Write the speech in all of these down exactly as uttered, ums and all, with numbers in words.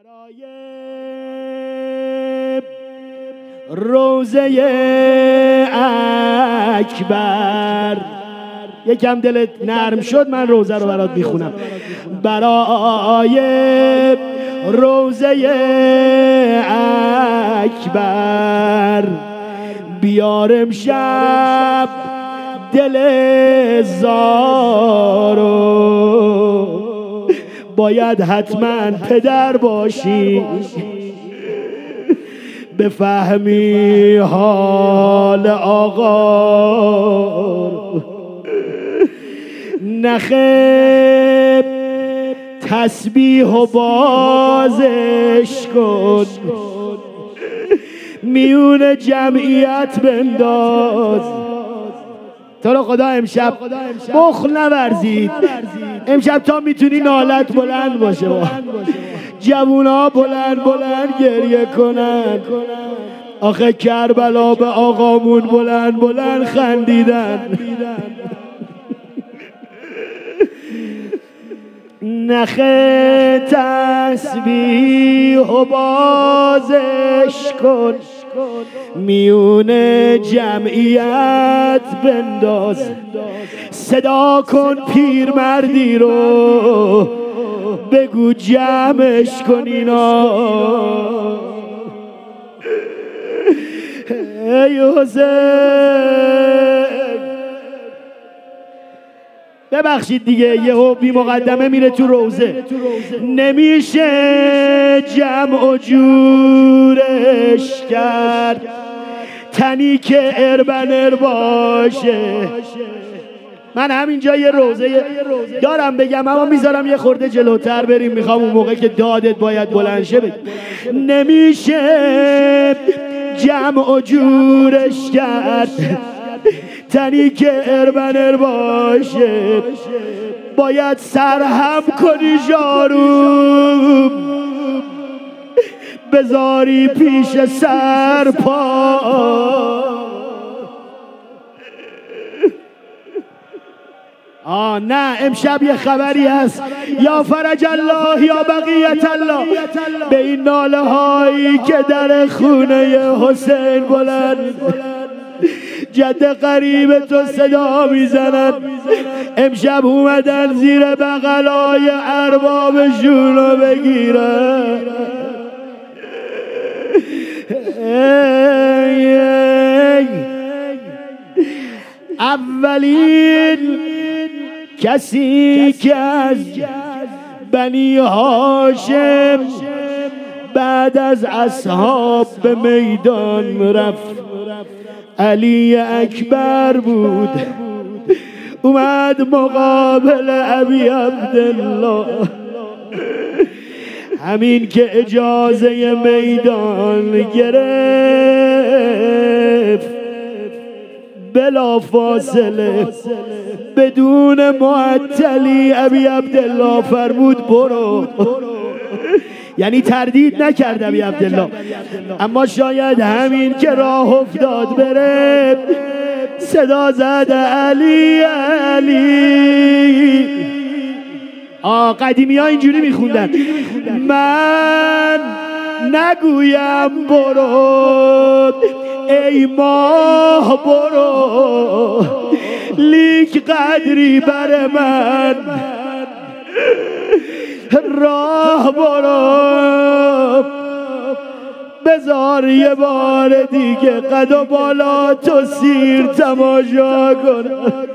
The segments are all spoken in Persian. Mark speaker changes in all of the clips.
Speaker 1: برای روزه اکبر یکم دلت نرم شد، من روزه رو برات میخونم. برای روزه اکبر بیار امشب دل زارو، باید حتما پدر باشی بفهمی حال آقا. نخه تسبیح و بازش کن، میون جمعیت بنداز. تو رو خدا امشب بخل نورزید، امشب تا میتونی نالت بلند باشه، جوونا بلند بلند گریه کنن. آخه کربلا به آقامون بلند بلند خندیدن. نخه تسبیح و بازش کن، میون جمعیت بنداز. صدا کن پیرمردی رو، بگو جمعش کن اینا. ای حسین ببخشید دیگه، یهو بی مقدمه میره تو روزه، نمیشه جمع و جورش کرد، تنی که اربنر باشه. من همینجا یه روزه دارم بگم، اما میذارم یه خورده جلوتر بریم، میخوام اون موقع که دادت باید بلند شه بگم. نمیشه جمع و جورش کرد، تنی که اربنر باشه، باید سرهم کنی جارو، بذاری پیش سر پا. آه نه، امشب یه خبری هست، یا فرج الله یا بقیت الله، به این ناله هایی که در خونه حسین بلند جد قریب تو صدا میزنن. امشب اومدن زیر بغلای اربابشون رو بگیرن. ای ای اولین کسی که از بنی هاشم بعد از اصحاب به میدان رفت علی اکبر بود. اومد مقابل ابی عبدالله، همین که اجازه میدان گرفت بلا فاصله بدون معطلی ابی عبدالله فرمود برو. یعنی تردید نکرد ابی عبدالله، اما شاید همین که راه افتاد بره صدا زد علی علی. آه قدیمی ها اینجوری میخوندن، من نگویم برو ای ماه برو، لیک قدری بر من راه برو. بذار یه بار دیگه قد و بالا تو سیر تماشا کن.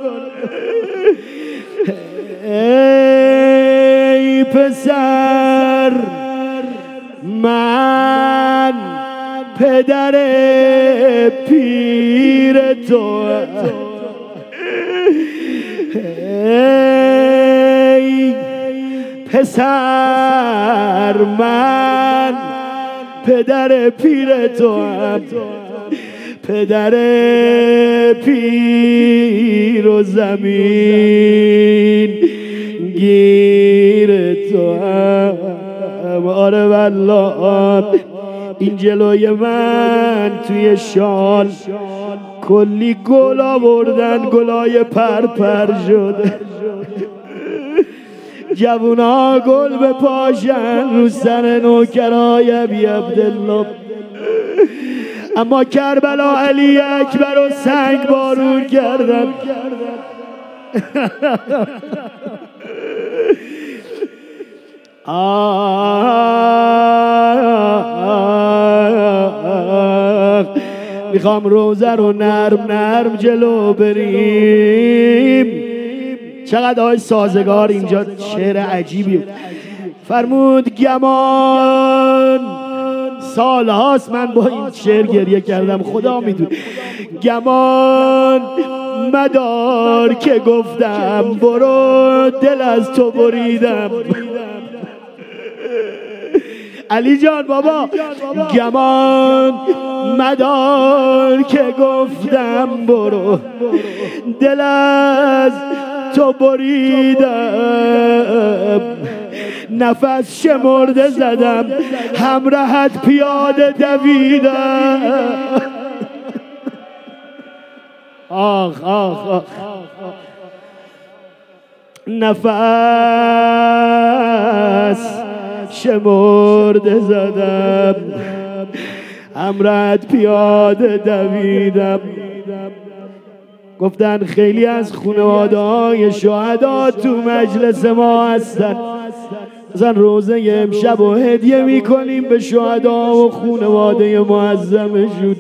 Speaker 1: ای پسر من پدر پیر تو، ای پسر من پدر پیر تو، پدر پیر و زمین گیر تو هم. آره والله این جلوی من توی شال کلی گل آوردن، گلای پرپر شده. جوونا گل به پاشن رو سر نوکرای ابی عبدالله. اما کربلا علی اکبر و سنگ بارون کردن. میخوام روزه رو نرم نرم جلو بریم. چقدر آی سازگار اینجا شعر عجیبی فرمود. گمان سال هاست من با این شعر گریه کردم، خدا میدونه. گمان مدار که گفتم برو، دل از تو بریدم. علی جان بابا، گمان مدار که گفتم برو، دل از تو بریدم. نفس شمرده زدم، همراهت پیاده دویدم. آخ آخ آخ نفس شمرده زدم، همراهت پیاده دویدم. گفتن خیلی از خانواده های شهدا تو مجلس ما هستن، مثلا روزه امشب و هدیه میکنیم به شهدا و خانواده معظمشون.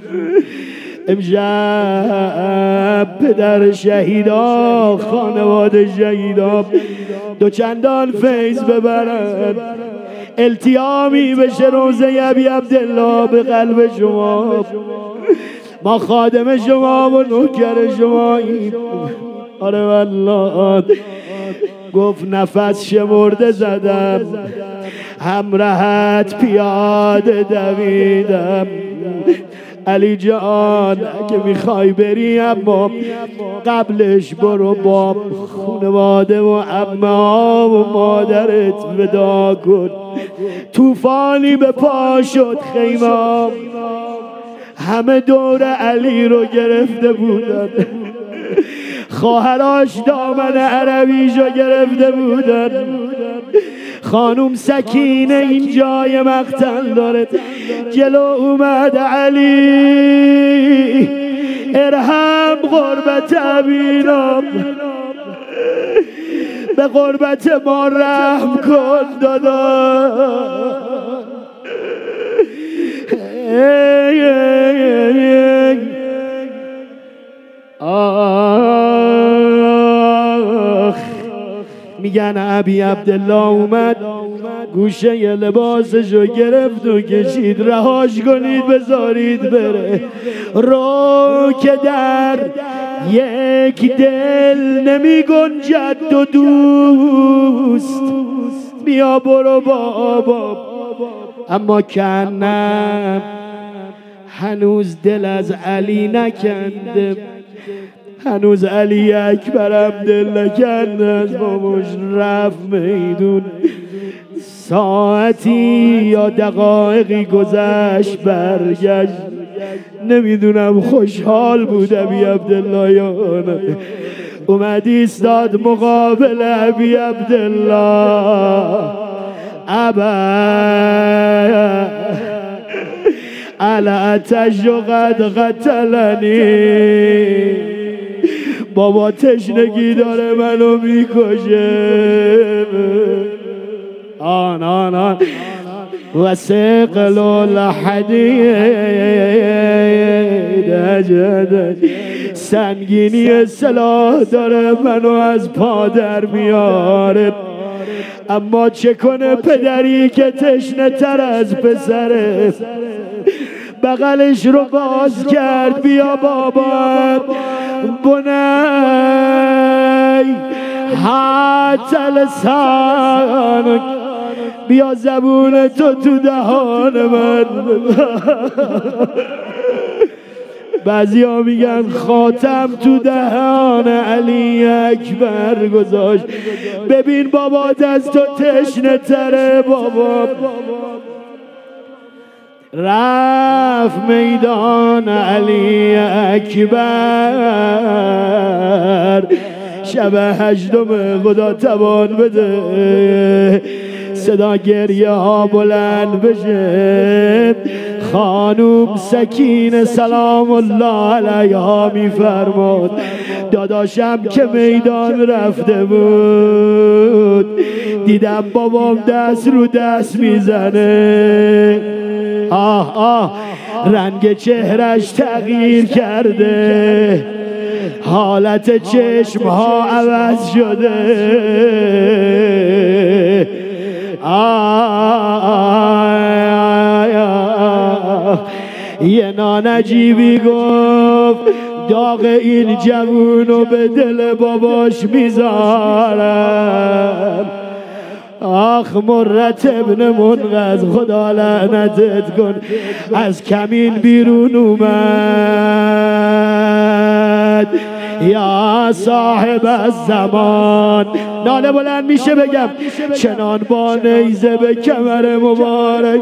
Speaker 1: امشب پدر شهیدا، خانواده شهیدا دو چندان فیض ببرن، التیامی بشه روزه ابی عبدالله به قلب شما. ما خادم شما و نوکر شماییم. آره والله. گفت نفس شمرده زدم، همراهت پیاده دویدم. علی جان اگه میخوای بری اما قبلش برو با خانواده و عمه و مادرت ودا کن. طوفانی به پا شد خیمه، همه دور علی رو گرفته بودن، خواهراش دامن عربیشو گرفته بودن. خانوم سکینه این جای مقتل داره، جلو اومد علی ارحم غربت ابینا، به غربت ما رحم کن دادا. آخ میگن ابی عبدالله اومد گوشه ی لباسشو گرفت و کشید، رهاش کنید بذارید بره. رو که در یک دل نمی گنجد دو دوست، بیا برو بابا. اما کنم هنوز دل از علی نکنده، هنوز علی اکبرم دل نکنده از باباش. رفت میدون، ساعتی یا دقایقی گذشت برگشت. نمیدونم خوشحال بود ابی عبدالله یا نه. اومد ایستاد مقابل ابی عبدالله. ابا الا تشقد قتلنی، بابا تشنگی داره منو میکشه. آن آن آن و سقل الحدید، سنگینی سلاح داره منو از پا در میاره. اما چه کنه پدری که تشنه تر از پسره، بغلش رو باز کرد. بیا بابا بنی حتی لسانک، بیا زبون تو تو دهان من. بعضی ها میگن خاتم تو دهان علی اکبر گذاشت. ببین بابا دست تو تشنه تره بابا. رفت میدان علی اکبر، شب هشتم خدا توان بده صدا گریه ها بلند بشه. خانوم سکینه سلام الله علیها میفرماد داداشم که میدان رفته بود دیدم بابام دست رو دست میزنه. آه آه رنگ چهرش تغییر کرده حالت چشم ها عوض شده. یه نانجیبی گفت داغ این جوونو به دل باباش میذارم. آخ مرت ابن منقذ خدا لعنتت کن از کمین بیرون اومد. یا صاحب الزمان ناله بلند میشه بگم چنان با نیزه به کمر مبارک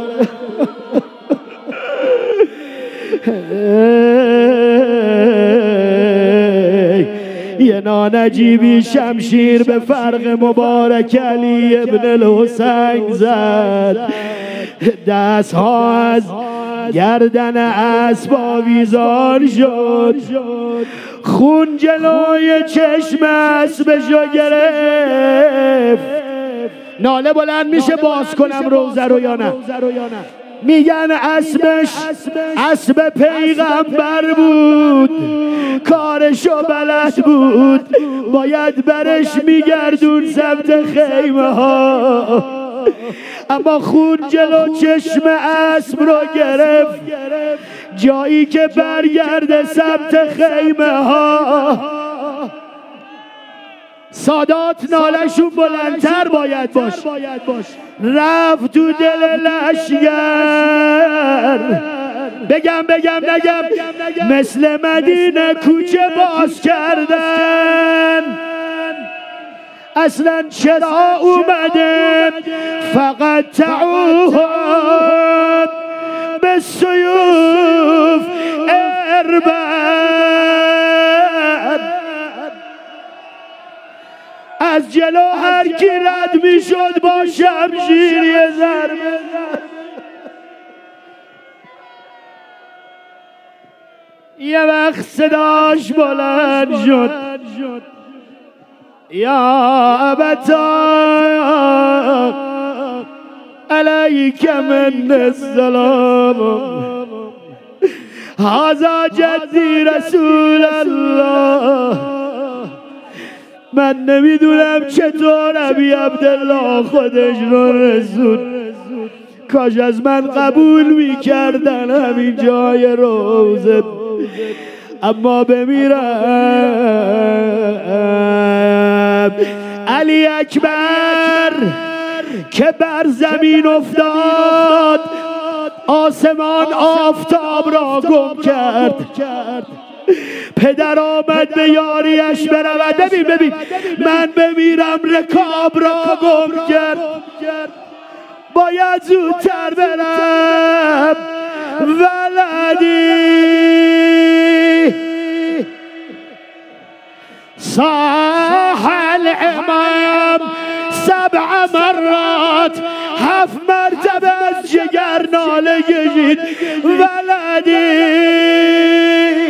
Speaker 1: یه نانجیبی شمشیر به فرق مبارک علی ابن الحسین زد. دست ها از گردن اسب آویزان شد خون جلوی چشم اسبشو گرفت. ناله بلند میشه باز کنم روزه رو یا نه؟ میگن اسبش اسب پیغمبر بود کارشو بلد بود باید برش میگردون سمت خیمه ها اما خون جلو چشم اسب رو گرفت جایی که برگرده سمت خیمه ها. سادات نالشون بلندتر باید باش. رفت تو دل لشگر بگم بگم نگم مثل مدینه کوچه باز کردن. اصلا چرا اومده فقط تعوهم به سیوف اربد. از جلو هر کی رد می شد با شمشیر یه ضربه. یه وقت صداش بلند شد یا ابتا علیک من السلام هذا جدی رسول الله. من نمیدونم چطور ابی عبدالله خودش رو رسول کاش از من قبول میکردن همین جای روزه اما بمیرم. علی اکبر که بر زمین افتاد آسمان آفتاب را گم کرد. پدر آمد به یاریش برود. ببین ببین من بمیرم رکاب را گم کرد باید زودتر برم ولدی. صاح الامام سبع مرات هفت مرتبه از جگر ناله کشید ولدی